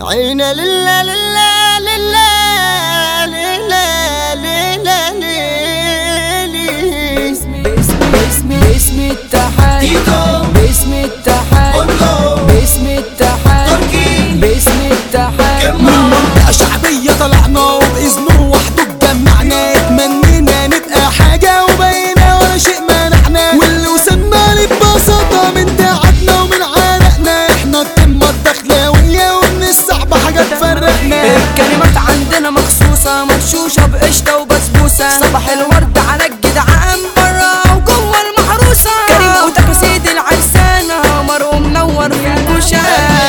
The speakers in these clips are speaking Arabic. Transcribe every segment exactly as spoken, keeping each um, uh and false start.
عينا لله لله لله لله لله لله. باسم باسم باسم التحال، باسم التحال، باسم التحال، باسم التحال. من منطقة شعبية طلعنا وبإذنه وحده اتجمعنا، اتمنينا نبقى حاجة وبقينا ولا شيء منعنا، واللي وصلنا له ببساطة من تعبنا ومن عرقنا. احنا القمة الدخلاوية ومن الصعب حاجة تفرقنا. الكلمات عندنا مخصوصة مرشوشة بقشطة وبسبوسة، صباح الورد على الجدعان برا وجوه المحروسة. كريم قوتك وسيد العرسان قمر ومنور في الكوشة.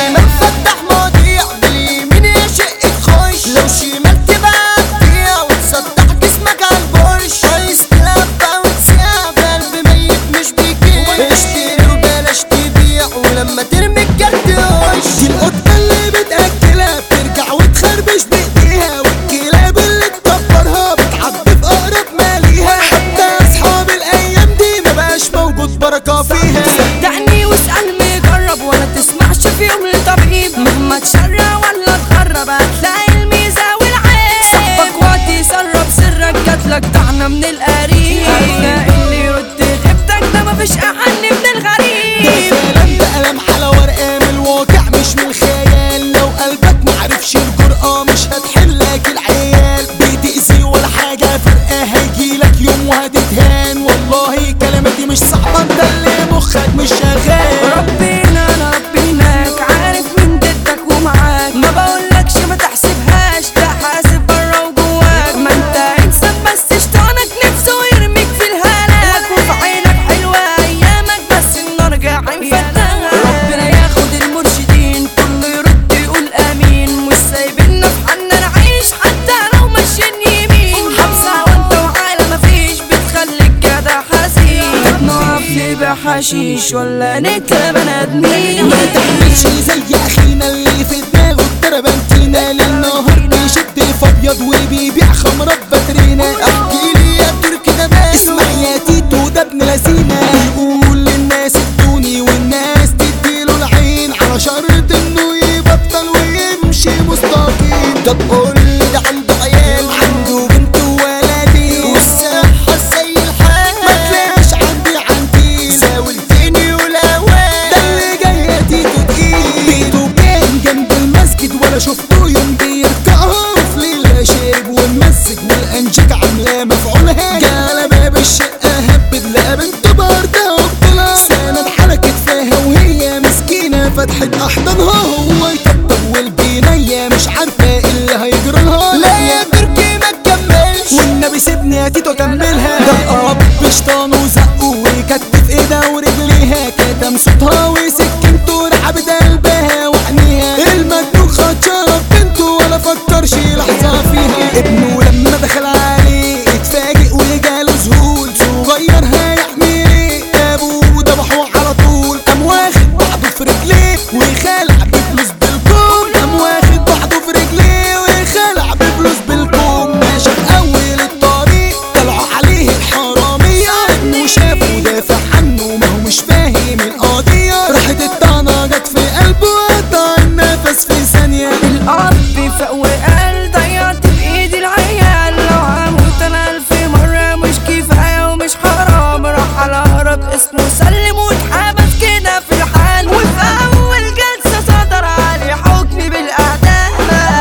فتح مواضيع باليمين يا شقة خش، لو شمال تبقى تبيع وتصدح جسمك على البرش. عايز تلبى وتسيع في قلب ميت مش بيجيع، اشتري وبلاش تبيع ولما ترمي الجد وش. دي القطة اللي بتأكلها بترجع وتخربش بإيديها، والكلاب اللي تكبرها بتعض في أقرب ما ليها. حتى أصحاب الأيام دي مبقاش موجود بركة فيها. صدقني واسأل مجرب ولا تسمعش في يوم لطبيب، مهما تشرع ولا تخرب هتلاقي الميزة والعيب. صاحبك وقت يسرب سرك جاتلك طعنة من القريب، هتلاقي اللي يرد غيبتك ده مفيش أحن من الغريب. كلام ده قلم على ورقة من الواقع مش من الخيال، لو قلبك معرفش الجرأة مش هتحلك العيال. بتأذي ولا حاجة فرقة هيجيلك يوم وهتتهان، والله كلماتي مش صعبة انت اللي مخك مش شغال. ربنا ربيناك عارف من ضدك ومعاك، ما بقولكش ما تحسبهاش لا حاسب برا وجواك. ما انت انسان بس شيطانك نفسه يرميك في الهلاك، وفي عينك حلوة ايامك بس النار جاعين فتاك. ربنا ياخد المرشدين كله يرد يقول امين، مش سايبنا في حالنا نعيش حتى لو ماشيين يمين. حبسة وانت وعالة مفيش بتخليك جدع حزين، نقف نبيع حشيش ولا نكتب بني ادمين. ما تعملش زي اخينا اللي في دماغه التربنتينا، للنهار بيشد في ابيض وبيبيع خمرة باترينا. احكيلي يا تركي ده ماله، اسمع يا تيتو ده ابن لذينة، يقول للناس ادوني والناس تديله العين، على شرط انه يبطل ويمشي مستقيم. طب قولي ده عنده عيال، عنده بنت وولدين والصحة زي الحال، ما تلاقيش عندي عندي زاولتني والهوان. ده اللي جاي يا تيتو تقيل. بيته كان جنب المسجد ولا شفته يوم بيركعها، وفي ليلة شرب ومسك والأنجيك عاملاه مفعولها. جال باب الشقة هبد لقى بنته باردة وبطلها، سند على كتفاها وهي مسكينة فتحت أحضانها. هو يطبطب والبنية مش عارفة ايه اللي هيجرالها. لا يا تركي ما تكملش والنبي سيبني يا تيتو اكملها. ده القرب بشطان وزقه ويكتف ايدها ورجليها، كتم صوتها وسكنته رعبت قلبها وعينيها. المجنون خد شرب بنته ولا فكرش لحظة فيها. ابنه لما دخل عليه اتفاجئ وجاله ذهول، صغير هيعمل ايه ابوه ذبحه على طول. قام واخد بعضه في رجليه وخلع بفلوس بالكوم، قام واخد بعضه في رجليه وخلع بفلوس بالكوم. ماشي في اول الطريق طلعوا عليه الحرامية، ابنه شافه دافع عنه ما هو مش فاهم القضية. راحت الطعنة جت في قلبه قطع النفس في ثانية. الأب فاق وقال ضيعت بإيدي العيال، لو هموت أنا ألف مرة مش كفاية ومش حرام. راح على هرب اسمه سلم واتحبس كده في الحال، وفي أول جلسة صدر عليه حكمي بالإعدام.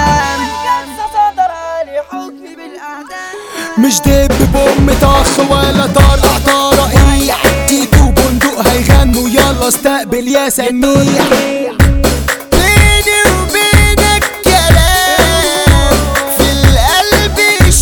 جلسة صدر عليه حكمي بالإعدام. مش دب بأم طخ ولا طرقع طرقيع، تيتو بندق هيغنوا يلا استقبل يا سميع. بيني وبينك كلام في القلب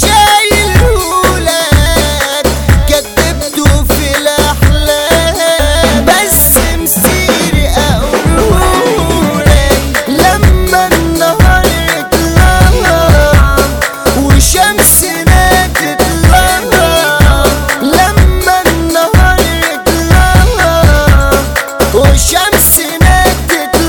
شايلهولك، كدبته في الأحلام بس مسيري أقولهولك. لما النهار يطلع وشمسنا تطلع، لما النهار يطلع وشمسنا تطلع،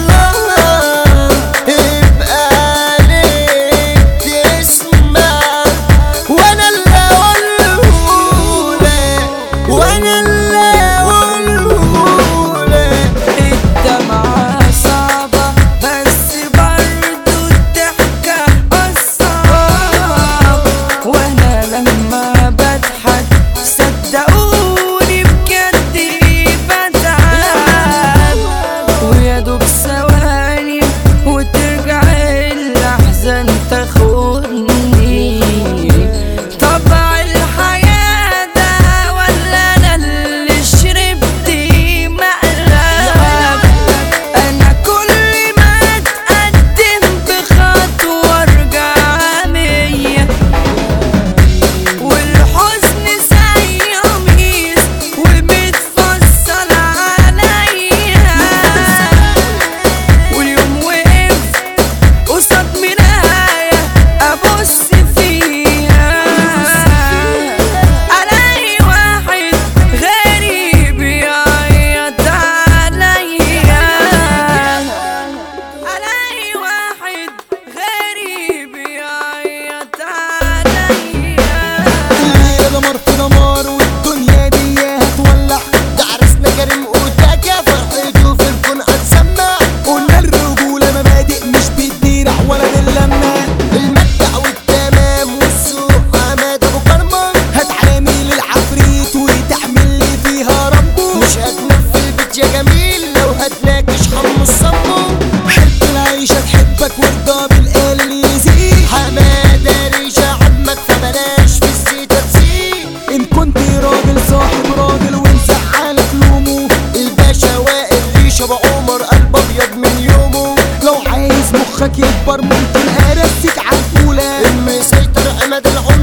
ابيض من يومه. لو عايز مخك يكبر ممكن ارسيك عالفولة. المسيطر عماد العود